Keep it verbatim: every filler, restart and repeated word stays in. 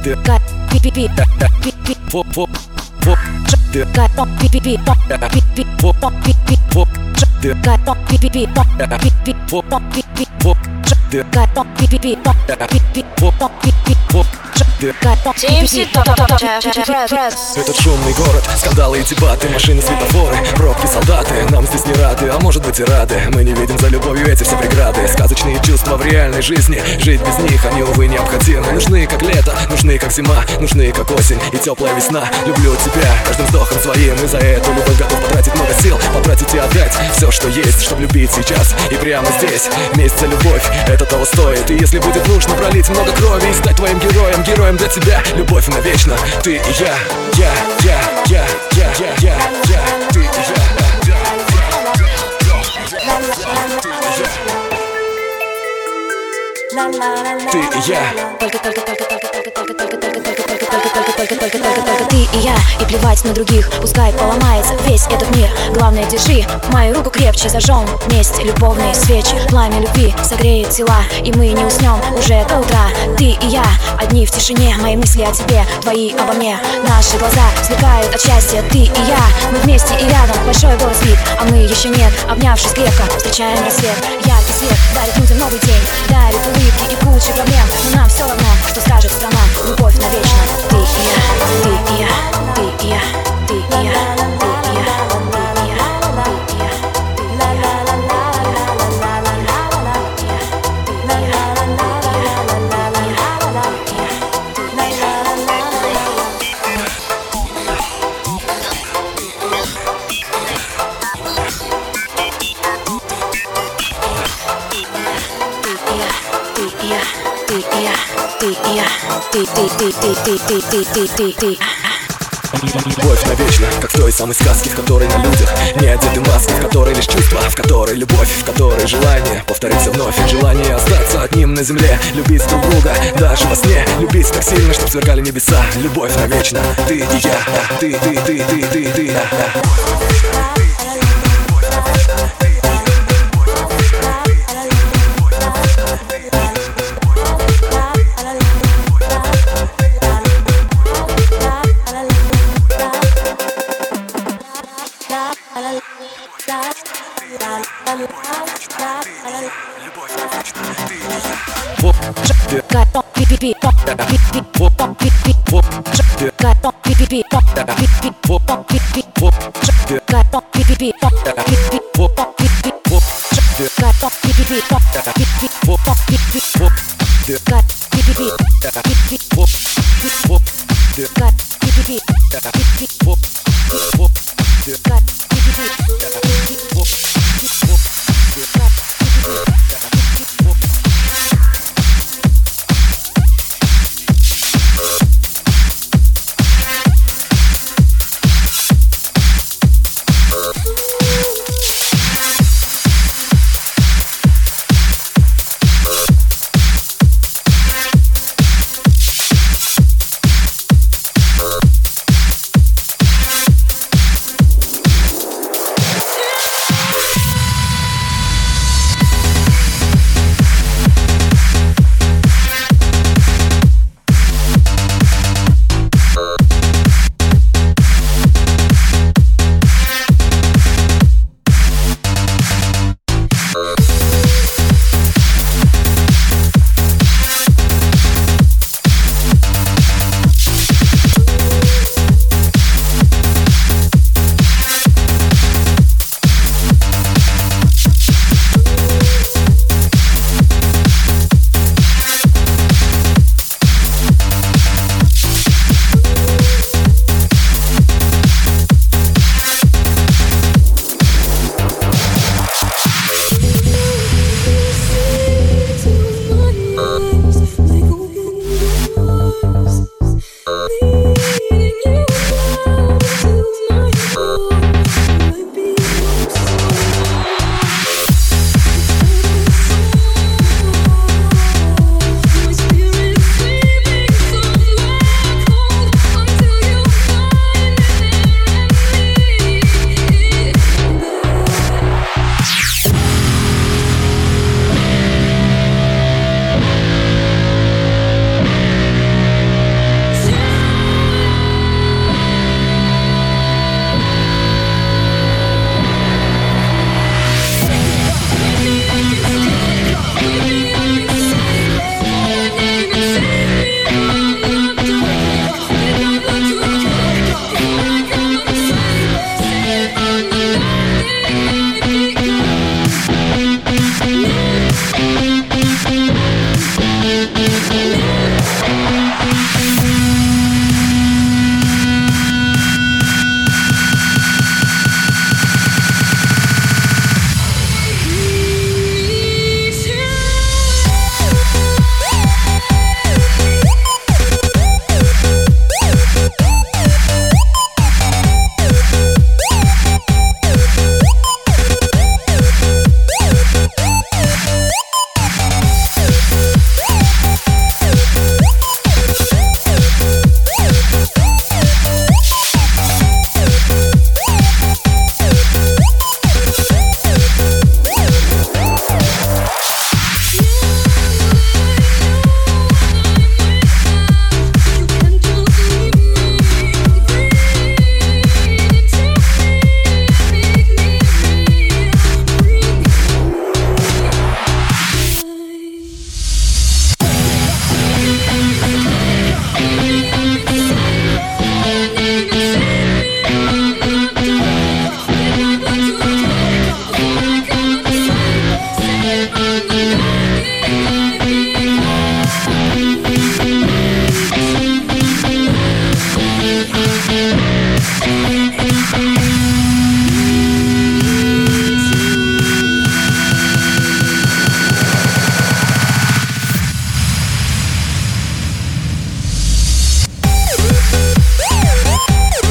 Этот шумный город, скандалы и дебаты, машины, светофоры, пробки, солдаты. Нам здесь не рады, а может быть и рады. Мы не видим за любовью эти все преграды. Сказочные чувства в реальной жизни, жить без них они, увы, необходимы. Нужны как лето, нужны как зима, нужны как осень и теплая весна. Люблю тебя каждым вздохом своим, и за эту любовь готов потратить много сил, потратить и отдать все, что есть, чтобы любить сейчас и прямо здесь. Месть за любовь, это того стоит. И если будет нужно пролить много крови и стать твоим героем, героем для тебя, любовь навечно. Ты и я, я, я, я, я, я, я, я, ты и я, ты и я. Только, только, только, только, только, только, только, только, только, только, только, только, только, только ты и я. И плевать на других, пускай поломается весь этот мир. Главное, держи мою руку крепче, зажжем вместе любовные свечи. Пламя любви согреет тела, и мы не уснем уже до утра. Ты и я, одни в тишине, мои мысли о тебе, твои обо мне. Наши глаза сверкают от счастья, ты и я. Мы вместе и рядом, большой город спит, а мы еще нет. Обнявшись крепко, встречаем рассвет. Яркий свет дарит людям новый день, дарит улыбки и кучу проблем. Но нам все равно, что скажет страна. Любовь навечно. Ты и я, ты и я, ты и я, ты и я, ты и я, ты и я, Любовь навечно, как в той самой сказке, в которой на людях не одеты маски, в которой лишь чувства, в которой любовь, в которой желание повториться вновь, желание остаться одним на земле, любить друг друга даже во сне, любить так сильно, чтоб сверкали небеса. Любовь навечно, ты и я, ты, ты, ты, ты, ты, ты. Got